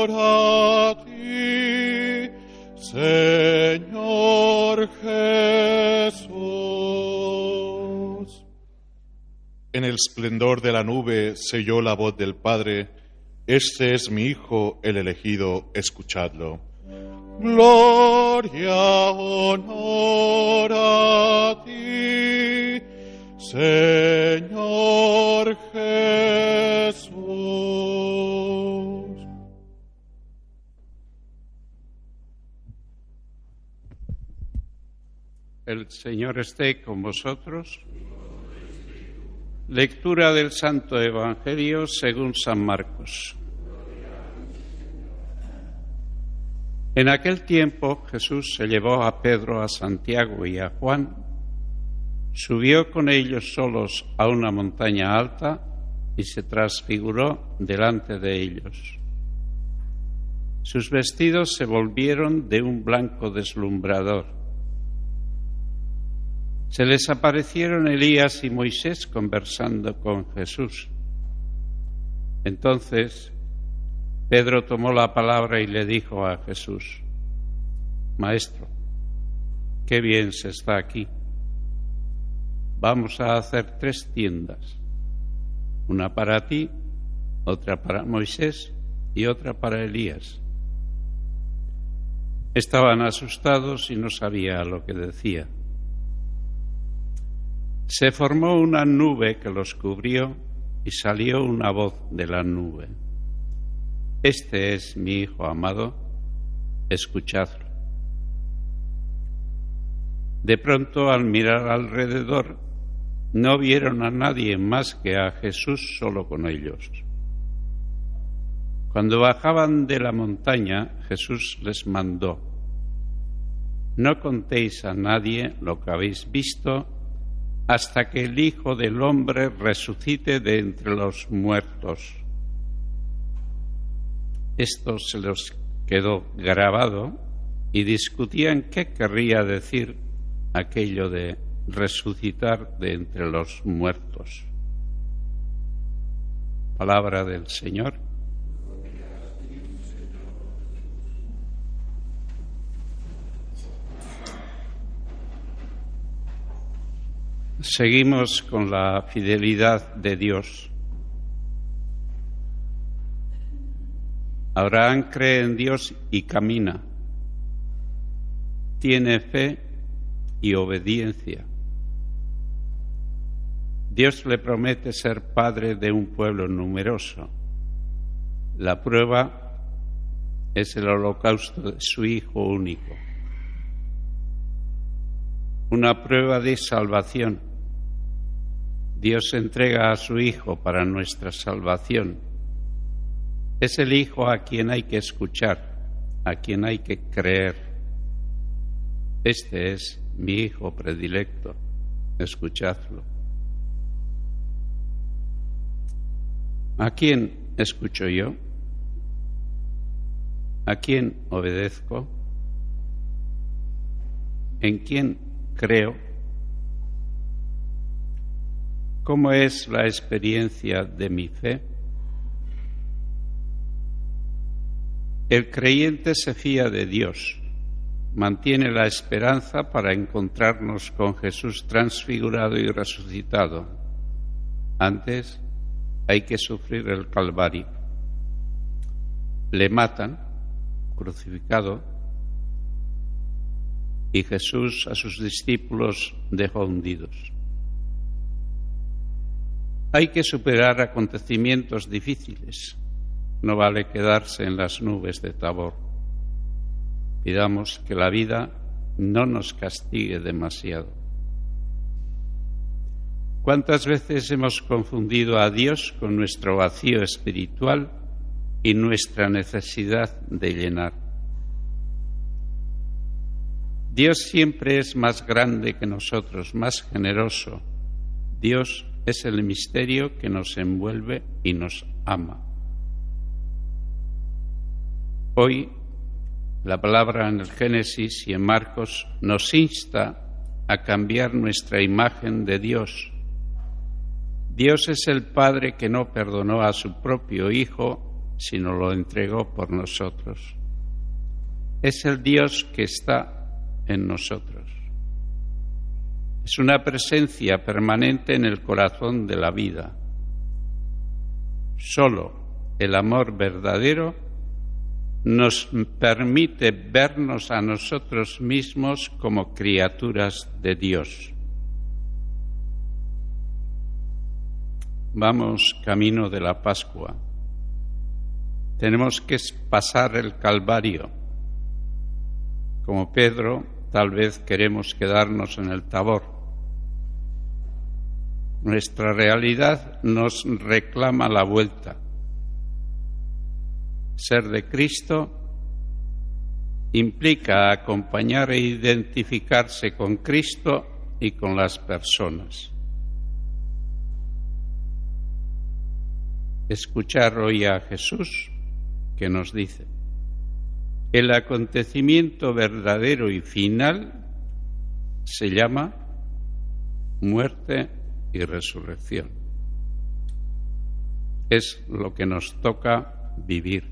honor a ti, Señor Jesús. En el esplendor de la nube se oyó la voz del Padre: Este es mi Hijo, el elegido, escuchadlo. Gloria, honor a ti, Señor Jesús. El Señor esté con vosotros. Lectura del Santo Evangelio según San Marcos. En aquel tiempo Jesús se llevó a Pedro, a Santiago y a Juan, subió con ellos solos a una montaña alta y se transfiguró delante de ellos. Sus vestidos se volvieron de un blanco deslumbrador. Se les aparecieron Elías y Moisés conversando con Jesús. Entonces Pedro tomó la palabra y le dijo a Jesús: Maestro, qué bien se está aquí. Vamos a hacer 3 tiendas, una para ti, otra para Moisés y otra para Elías. Estaban asustados y no sabían lo que decía. Se formó una nube que los cubrió y salió una voz de la nube: Este es mi Hijo amado, escuchadlo. De pronto, al mirar alrededor, no vieron a nadie más que a Jesús solo con ellos. Cuando bajaban de la montaña, Jesús les mandó: No contéis a nadie lo que habéis visto hasta que el Hijo del Hombre resucite de entre los muertos. Esto se les quedó grabado y discutían qué querría decir aquello de resucitar de entre los muertos. Palabra del Señor. Seguimos con la fidelidad de Dios. Abraham cree en Dios y camina. Tiene fe y obediencia. Dios le promete ser padre de un pueblo numeroso. La prueba es el holocausto de su Hijo único. Una prueba de salvación. Dios entrega a su Hijo para nuestra salvación. Es el Hijo a quien hay que escuchar, a quien hay que creer. Este es mi Hijo predilecto, escuchadlo. ¿A quién escucho yo? ¿A quién obedezco? ¿En quién creo? ¿Cómo es la experiencia de mi fe? El creyente se fía de Dios, mantiene la esperanza para encontrarnos con Jesús transfigurado y resucitado. Antes hay que sufrir el Calvario. Le matan, crucificado, y Jesús a sus discípulos dejó hundidos. Hay que superar acontecimientos difíciles. No vale quedarse en las nubes de Tabor. Pidamos que la vida no nos castigue demasiado. ¿Cuántas veces hemos confundido a Dios con nuestro vacío espiritual y nuestra necesidad de llenar? Dios siempre es más grande que nosotros, más generoso. Dios es el misterio que nos envuelve y nos ama. Hoy, la palabra en el Génesis y en Marcos nos insta a cambiar nuestra imagen de Dios. Dios es el Padre que no perdonó a su propio Hijo sino lo entregó por nosotros. Es el Dios que está en nosotros. Es una presencia permanente en el corazón de la vida. Solo el amor verdadero nos permite vernos a nosotros mismos como criaturas de Dios. Vamos camino de la Pascua. Tenemos que pasar el Calvario. Como Pedro, tal vez queremos quedarnos en el Tabor. Nuestra realidad nos reclama la vuelta. Ser de Cristo implica acompañar e identificarse con Cristo y con las personas. Escuchar hoy a Jesús que nos dice: el acontecimiento verdadero y final se llama muerte y resurrección. Es lo que nos toca vivir.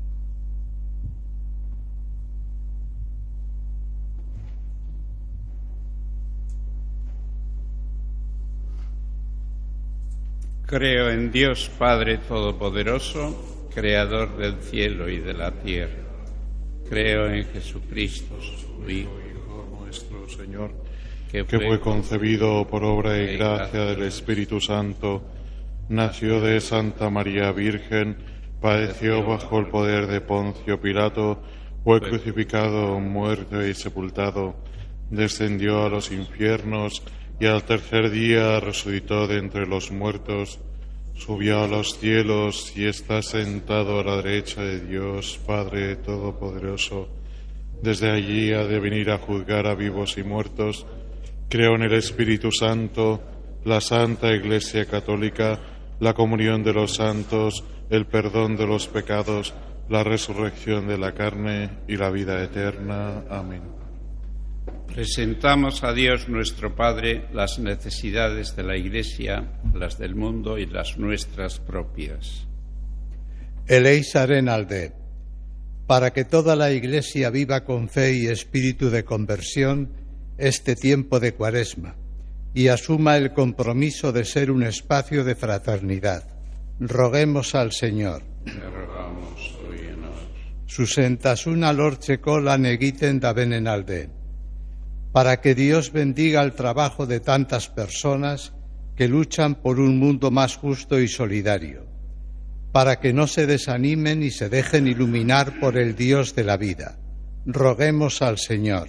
Creo en Dios Padre Todopoderoso, Creador del cielo y de la tierra. Creo en Jesucristo, su Hijo nuestro Señor, que fue concebido por obra y gracia del Espíritu Santo, nació de Santa María Virgen, padeció bajo el poder de Poncio Pilato, fue crucificado, muerto y sepultado, descendió a los infiernos y al tercer día resucitó de entre los muertos, subió a los cielos y está sentado a la derecha de Dios Padre Todopoderoso. Desde allí ha de venir a juzgar a vivos y muertos. Creo en el Espíritu Santo, la Santa Iglesia Católica, la comunión de los santos, el perdón de los pecados, la resurrección de la carne y la vida eterna. Amén. Presentamos a Dios nuestro Padre las necesidades de la Iglesia, las del mundo y las nuestras propias. Eleizaren alde, para que toda la Iglesia viva con fe y espíritu de conversión este tiempo de Cuaresma y asuma el compromiso de ser un espacio de fraternidad. Roguemos al Señor. Te rogamos, óyenos. Susentasuna lortzeko lan egiten dabenen alde, para que Dios bendiga el trabajo de tantas personas que luchan por un mundo más justo y solidario, para que no se desanimen y se dejen iluminar por el Dios de la vida. Roguemos al Señor.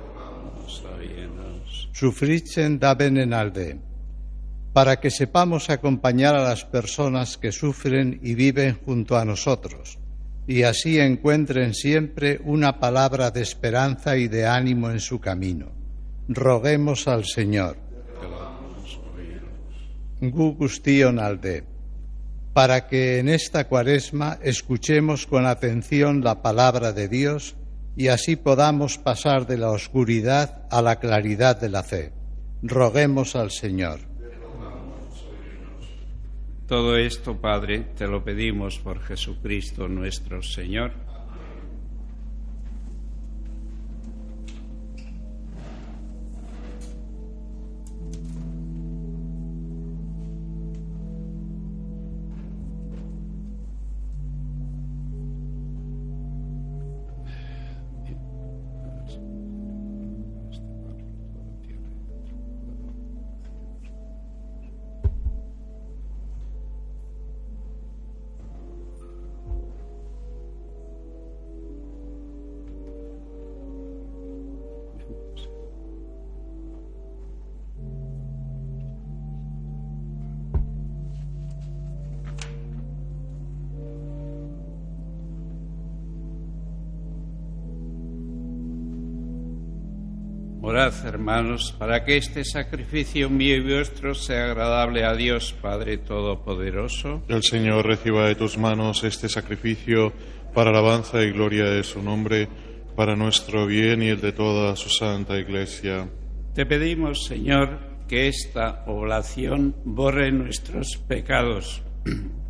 Sufritzen dabenen alde, para que sepamos acompañar a las personas que sufren y viven junto a nosotros, y así encuentren siempre una palabra de esperanza y de ánimo en su camino. Roguemos al Señor. Gu guztion alde, para que en esta Cuaresma escuchemos con atención la palabra de Dios y así podamos pasar de la oscuridad a la claridad de la fe. Roguemos al Señor. Todo esto, Padre, te lo pedimos por Jesucristo nuestro Señor. Orad, hermanos, para que este sacrificio mío y vuestro sea agradable a Dios, Padre Todopoderoso. El Señor reciba de tus manos este sacrificio para alabanza y gloria de su nombre, para nuestro bien y el de toda su santa Iglesia. Te pedimos, Señor, que esta oblación borre nuestros pecados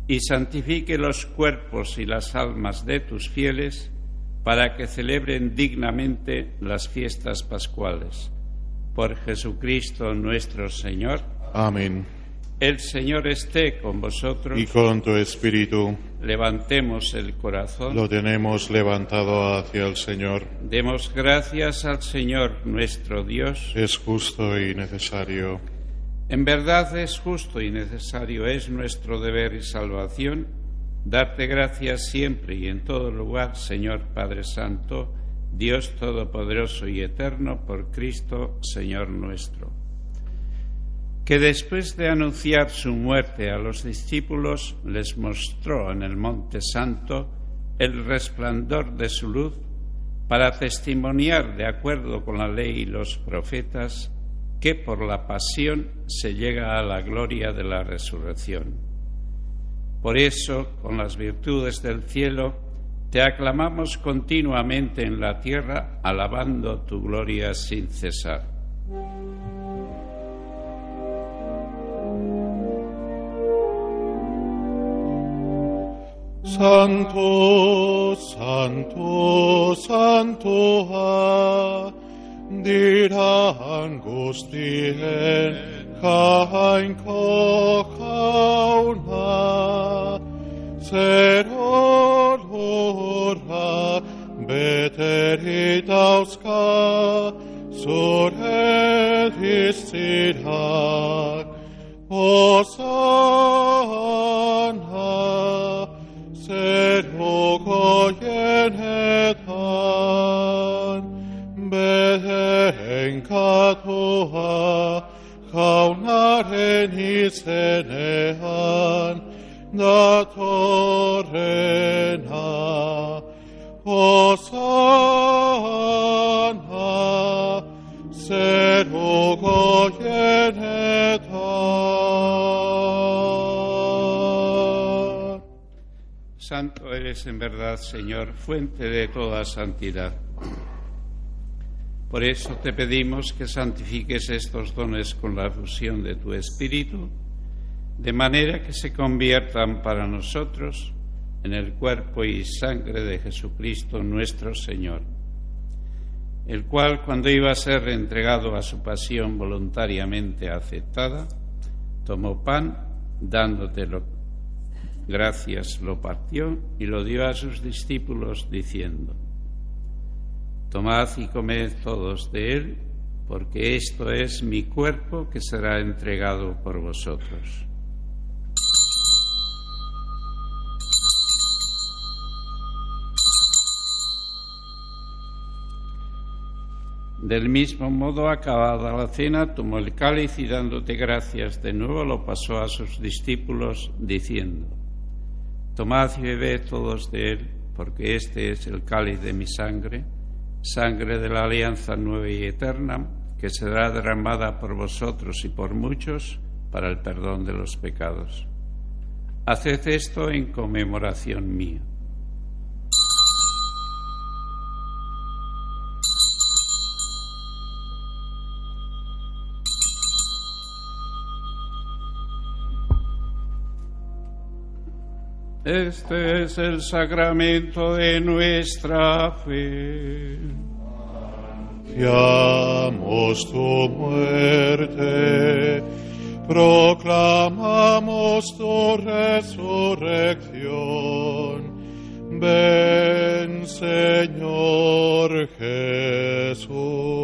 y santifique los cuerpos y las almas de tus fieles, para que celebren dignamente las fiestas pascuales. Por Jesucristo nuestro Señor. Amén. El Señor esté con vosotros. Y con tu espíritu. Levantemos el corazón. Lo tenemos levantado hacia el Señor. Demos gracias al Señor nuestro Dios. Es justo y necesario. En verdad es justo y necesario, es nuestro deber y salvación, darte gracias siempre y en todo lugar, Señor Padre Santo, Dios Todopoderoso y Eterno, por Cristo, Señor nuestro, que después de anunciar su muerte a los discípulos, les mostró en el Monte Santo el resplandor de su luz, para testimoniar, de acuerdo con la ley y los profetas, que por la pasión se llega a la gloria de la resurrección. Por eso, con las virtudes del cielo, te aclamamos continuamente en la tierra, alabando tu gloria sin cesar. Santo, santo, santo, dirán gustien kein kochauna, serolora beterit auska, suretis sidak, Hosanna, serogoyenetan, Benkatoa, kaunaren izenean, datorrena, Hosanna, zerogoyenetan. Santo eres en verdad, Señor, fuente de toda santidad. Por eso te pedimos que santifiques estos dones con la fusión de tu Espíritu, de manera que se conviertan para nosotros en el cuerpo y sangre de Jesucristo nuestro Señor, el cual, cuando iba a ser entregado a su pasión voluntariamente aceptada, tomó pan, dándotelo gracias, lo partió y lo dio a sus discípulos, diciendo: Tomad y comed todos de él, porque esto es mi cuerpo que será entregado por vosotros. Del mismo modo, acabada la cena, tomó el cáliz y, dándote gracias de nuevo, lo pasó a sus discípulos, diciendo: Tomad y bebed todos de él, porque este es el cáliz de mi sangre, sangre de la alianza nueva y eterna, que será derramada por vosotros y por muchos para el perdón de los pecados. Haced esto en conmemoración mía. Este es el sacramento de nuestra fe. Anunciamos tu muerte, proclamamos tu resurrección. Ven, Señor Jesús.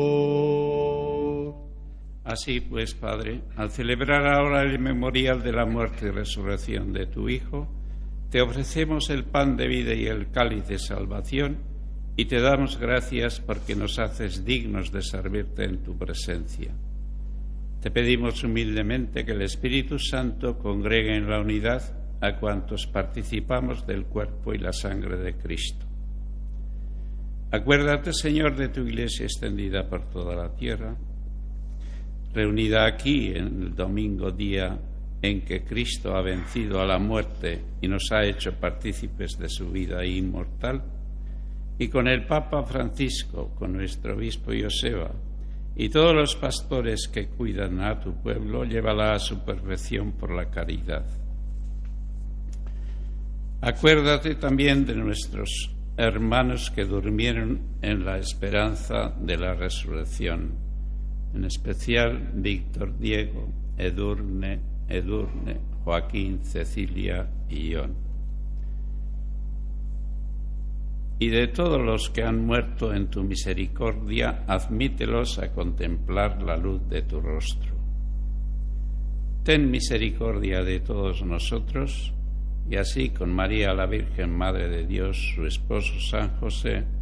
Así pues, Padre, al celebrar ahora el memorial de la muerte y resurrección de tu Hijo, te ofrecemos el pan de vida y el cáliz de salvación, y te damos gracias porque nos haces dignos de servirte en tu presencia. Te pedimos humildemente que el Espíritu Santo congregue en la unidad a cuantos participamos del cuerpo y la sangre de Cristo. Acuérdate, Señor, de tu Iglesia extendida por toda la tierra, reunida aquí en el domingo, día en que Cristo ha vencido a la muerte y nos ha hecho partícipes de su vida inmortal, y con el Papa Francisco, con nuestro obispo Joseba y todos los pastores que cuidan a tu pueblo, llévala a su perfección por la caridad. Acuérdate también de nuestros hermanos que durmieron en la esperanza de la resurrección, en especial Víctor, Diego, Edurne, Joaquín, Cecilia y John. Y de todos los que han muerto en tu misericordia, admítelos a contemplar la luz de tu rostro. Ten misericordia de todos nosotros, y así con María la Virgen, Madre de Dios, su esposo San José,